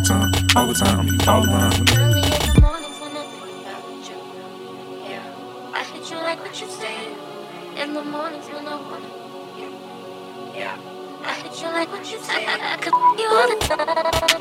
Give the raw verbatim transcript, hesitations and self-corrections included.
overtime, overtime, all around. Early in the mornings when I think about you, yeah. I hit you like what you say. In the mornings when I wanna, yeah, yeah. I hit you like what you say. I, I could you all the time.